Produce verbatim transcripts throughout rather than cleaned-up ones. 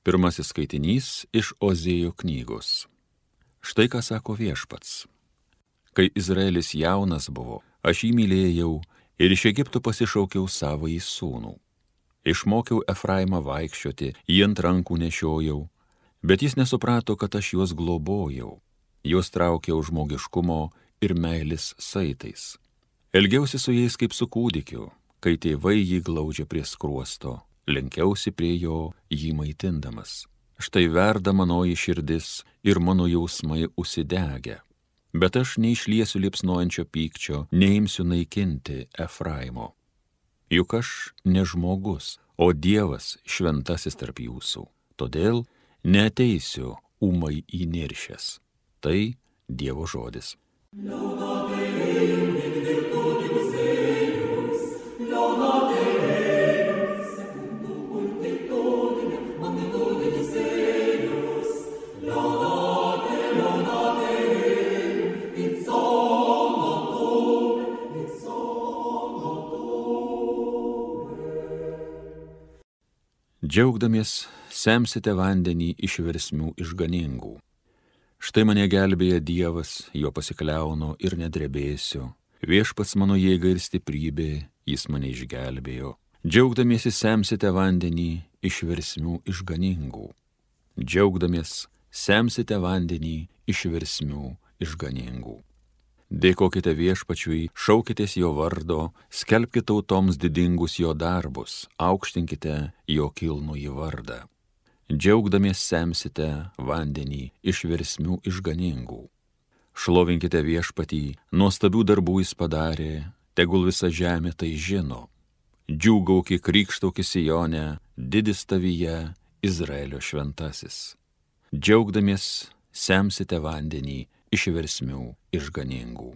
Pirmasis skaitinys iš Ozėjo knygos. Štai ką sako Viešpats. Kai Izraelis jaunas buvo, aš jį mylėjau ir iš Egipto pasišaukiau savąjį sūnų. Išmokiau Efraimą vaikščioti, jį ant rankų nešiojau, bet jis nesuprato, kad aš juos globojau. Juos traukiau žmogiškumo ir meilės saitais. Elgiausi su jais kaip su kūdikiu, kai tėvai jį glaudžia prie skruosto. Lenkiausi prie jo, jį maitindamas. Štai verda manoji širdis ir mano jausmai užsidegę. Bet aš neišliesiu liepsnojančio pykčio, neimsiu naikinti Efraimo. Juk aš ne žmogus, o Dievas šventasis tarp jūsų. Todėl neateisiu ūmai įniršęs. Tai Dievo žodis. Džiaugdamies, semsite vandenį iš versmių išganingų. Štai mane gelbėja Dievas, jo pasikliaunu ir nedrebėsiu. Viešpats mano jėga ir stiprybė, jis mane išgelbėjo. Džiaugdamiesi, semsite vandenį iš versmių išganingų. Džiaugdamies, semsite vandenį iš versmių išganingų. Dėkokite Viešpačiui, šaukitės jo vardo, skelbkite tautoms didingus jo darbus, aukštinkite jo kilnųjį vardą. Džiaugdamies semsite vandenį iš versmių išganingų. Šlovinkite Viešpatį, nuostabių darbų jis padarė, tegul visa žemė tai žino. Džiūgauki, krykštauki Sijone, didis tavyje Izraelio šventasis. Džiaugdamies semsite vandenį iš versmių išganingų.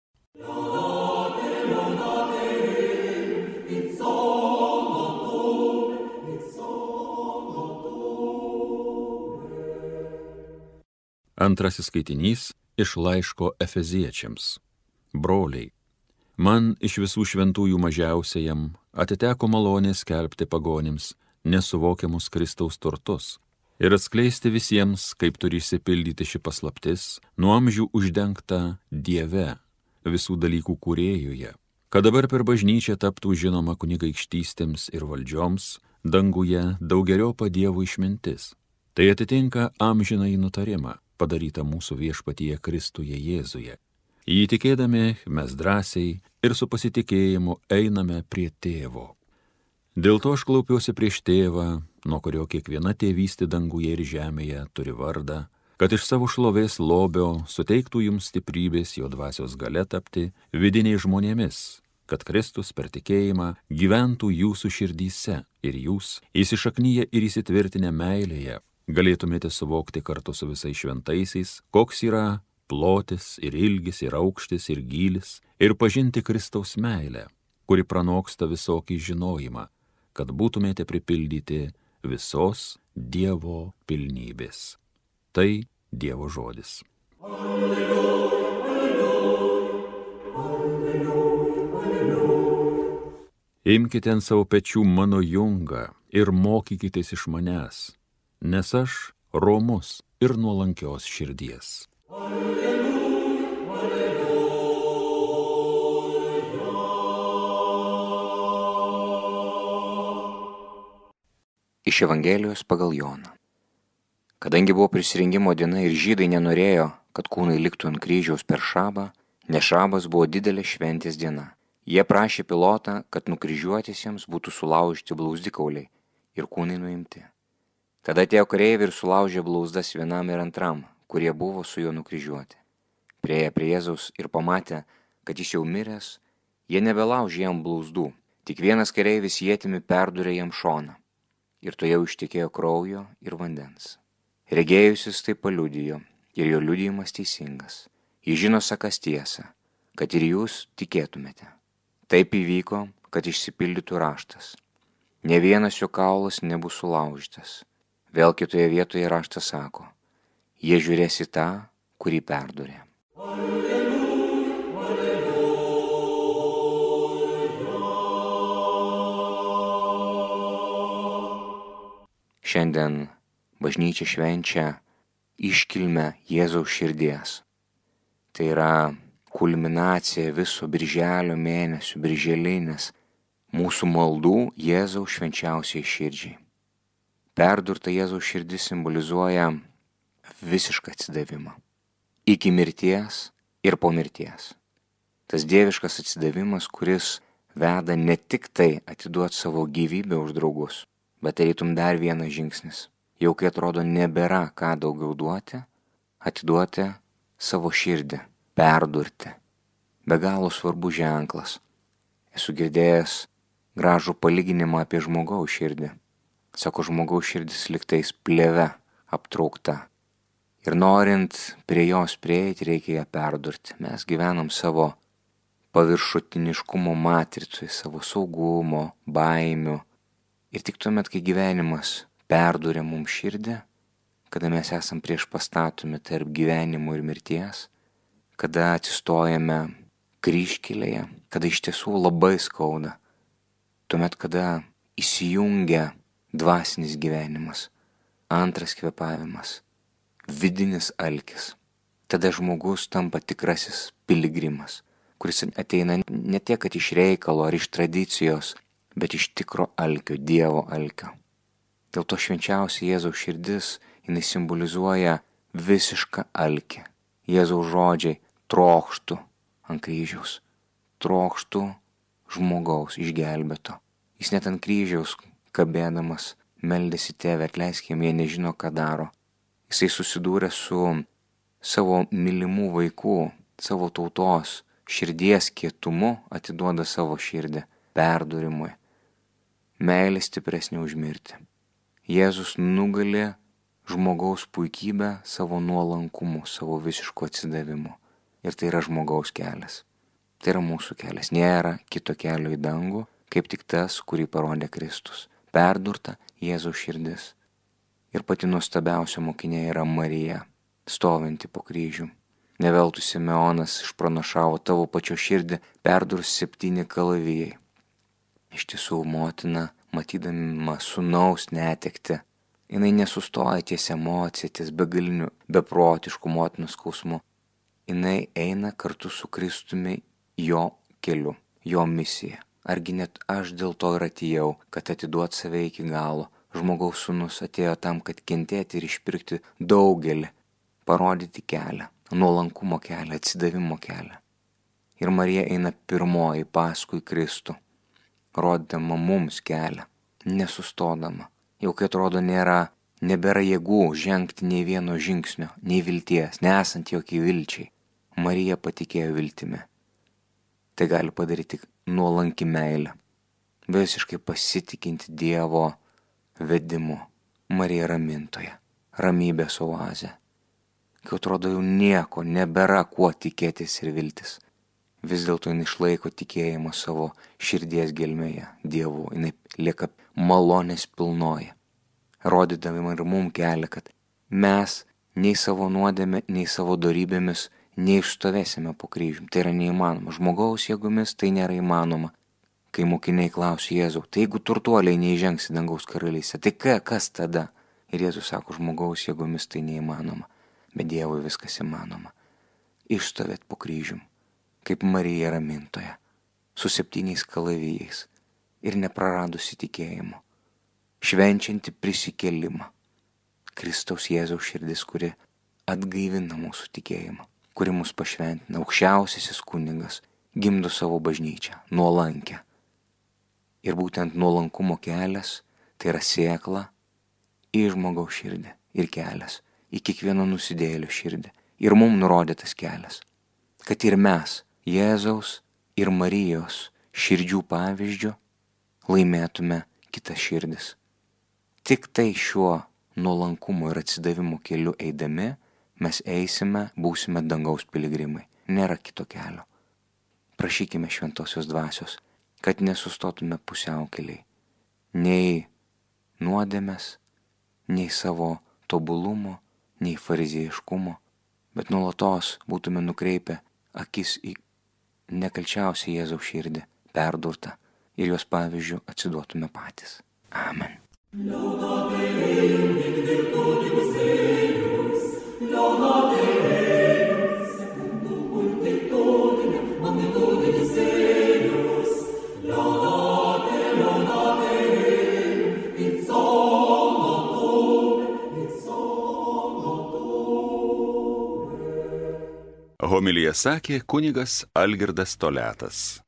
Antrasis skaitinys iš laiško Efeziečiams. Broliai, man iš visų šventųjų mažiausiajam atiteko malonė skelbti pagonims nesuvokiamus Kristaus turtus ir atskleisti visiems, kaip turi išsipildyti ši paslaptis, nuo amžių uždengta Dieve, visų dalykų kūrėjuje, kad dabar per bažnyčią taptų žinoma kunigaikštystėms ir valdžioms, danguje daugeriopą Dievo išmintis. Tai atitinka amžinąjį nutarimą, padarytą mūsų Viešpatyje Kristuje Jėzuje. Jį tikėdami mes drąsiai ir su pasitikėjimu einame prie Tėvo. Dėl to aš klaupiuosi prieš Tėvą, nuo kurio kiekviena tėvystė danguje ir žemėje turi vardą, kad iš savo šlovės lobio suteiktų jums stiprybės jo dvasios galia tapti vidiniais žmonėmis, kad Kristus per tikėjimą gyventų jūsų širdyse ir jūs, įsišaknyje ir įsitvirtinę meilėje, galėtumėte suvokti kartu su visais šventaisiais, koks yra plotis ir ilgis ir aukštis ir gylis, ir pažinti Kristaus meilę, kuri pranoksta visokį žinojimą, kad būtumėte pripildyti visos Dievo pilnybės. Tai Dievo žodis. Alleluja, alleluja, alleluja, alleluja. Imkite ant savo pečių mano jungą ir mokykitės iš manęs, nes aš romus ir nuolankios širdies. Alleluja, alleluja. Iš Evangelijos pagal Joną. Kadangi buvo prisirinkimo diena ir žydai nenorėjo, kad kūnai liktų ant kryžiaus per šabą, nes šabas buvo didelė šventės diena. Jie prašė Pilotą, kad nukryžiuotisiems būtų sulaužyti blauzdikauliai ir kūnai nuimti. Tada atėjo kareiviai ir sulaužė blauzdas vienam ir antram, kurie buvo su juo nukryžiuoti. Priėję prie Jėzaus ir pamatę, kad jis jau miręs, jie nebelaužė jam blauzdų, tik vienas kareivis ietimi perdūrė jam šoną. Ir to jau ištekėjo kraujo ir vandens. Regėjusis tai paliudijo, ir jo liudijimas teisingas. Jis žino sakas tiesą, kad ir jūs tikėtumėte. Taip įvyko, kad išsipildytų raštas. Ne vienas jo kaulas nebus sulaužytas. Vėl kitoje vietoje raštas sako, jie žiūrės į tą, kurį perdūrė. Alleluja, alleluja. Šiandien bažnyčia švenčia iškilmę Jėzaus širdies. Tai yra kulminacija viso birželio mėnesio, birželinės mūsų maldų Jėzaus švenčiausiai širdžiai. Perdurta Jėzaus širdis simbolizuoja visišką atsidavimą. Iki mirties ir po mirties. Tas dieviškas atsidavimas, kuris veda ne tik tai atiduoti savo gyvybę už draugus, bet tarytum dar vienas žingsnis. Jau kai atrodo nebėra ką daugiau duoti, atiduoti savo širdį, perdurti. Be galo svarbus ženklas. Esu girdėjęs gražų palyginimą apie žmogaus širdį. Sako, žmogaus širdis liktais plėve aptraukta. Ir norint prie jos prieiti, reikia ją perdurti. Mes gyvenam savo paviršutiniškumo matricui, savo saugumo, baimių. Ir tik tuomet, kai gyvenimas perduria mums širdį, kada mes esam prieš pastatomi tarp gyvenimo ir mirties, kada atsistojame kryžkelėje, kada iš tiesų labai skauda, tuomet, kada įsijungia dvasinis gyvenimas, antras kvėpavimas, vidinis alkis, tada žmogus tampa tikrasis piligrimas, kuris ateina ne tiek, kad iš reikalo ar iš tradicijos, bet iš tikro alkio, Dievo alkio. Dėl to švenčiausia Jėzaus širdis, jinai simbolizuoja visišką alkį. Jėzaus žodžiai trokštu ant kryžiaus, trokštu žmogaus išgelbėto. Jis net ant kryžiaus kabėdamas meldėsi, Tėve, atleisk jiem, jie nežino, ką daro. Jisai susidūrė su savo mylimų vaikų, savo tautos širdies kietumu, atiduoda savo širdį perdurimui. Meilė stipresnė už mirtį. Jėzus nugali žmogaus puikybę savo nuolankumu, savo visišku atsidavimu. Ir tai yra žmogaus kelias. Tai yra mūsų kelias. Nėra kito kelio į dangų, kaip tik tas, kurį parodė Kristus. Perdurta Jėzaus širdis. Ir pati nuostabiausia mokinė yra Marija, stovinti po kryžių. Neveltui Simeonas išpranašavo, tavo pačio širdį perdurs septyni kalavijai. Iš tiesų, motina, matydama sūnaus netekti, jinai nesustoja ties emocija, ties begaliniu, beprotišku motinos skausmu. Jinai eina kartu su Kristumi jo keliu, jo misija. Argi net aš dėl to ir atėjau, kad atiduot save iki galo. Žmogaus sūnus atėjo tam, kad kentėti ir išpirkti daugelį, parodyti kelią, nuolankumo kelią, atsidavimo kelią. Ir Marija eina pirmoji paskui Kristų, rodydama mums kelią, nesustodama. Jau kai atrodo nėra, nebėra jėgų žengti nei vieno žingsnio, nei vilties, nesant jokiai vilčiai. Marija patikėjo viltimi. Tai gali padaryti nuolanki meilė, visiškai pasitikinti Dievo vedimu. Marija ramintoja, ramybės oazė. Kai atrodo jau nieko nebėra kuo tikėtis ir viltis, vis dėlto jinai išlaiko tikėjimo savo širdies gelmėje Dievu, jinai lieka malonės pilnoji, rodydama ir mum kelią, kad mes nei savo nuodėme, nei savo dorybėmis neišstovėsime po kryžium. Tai yra neįmanoma. Žmogaus jėgomis tai nėra įmanoma. Kai mokiniai klausė Jėzau, tai jeigu turtuoliai neįžengs į dangaus karalystę, tai ką, kas tada? Ir Jėzus sako, žmogaus jėgomis tai neįmanoma, bet Dievui viskas įmanoma. Išstovėt po kryžium, kaip Marija ramintoja, su septyniais kalavijais ir nepraradusi tikėjimo, švenčianti prisikėlimą. Kristaus Jėzaus širdis, kuri atgaivina mūsų tikėjimą, kuri mus pašventina, aukščiausiasis kunigas, gimdo savo bažnyčią, nuolankę. Ir būtent nuolankumo kelias, tai yra sėkla į žmogaus širdį ir kelias į kiekvieno nusidėjėlio širdį. Ir mums nurodytas kelias, kad ir mes, Jėzaus ir Marijos širdžių pavyzdžiu, laimėtume kitas širdis. Tik tai šiuo nuolankumo ir atsidavimo keliu eidami, mes eisime, būsime dangaus piligrimai. Nėra kito kelio. Prašykime šventosios dvasios, kad nesustotume pusiaukeliai, nei nuodėmės, nei savo tobulumo, nei fariziejiškumo, bet nuolatos būtume nukreipę akis į nekalčiausią Jėzaus širdį, perdurtą, ir jos pavyzdžių atsiduotume patys. Amen. Homiliją sakė kunigas Algirdas Toliatas.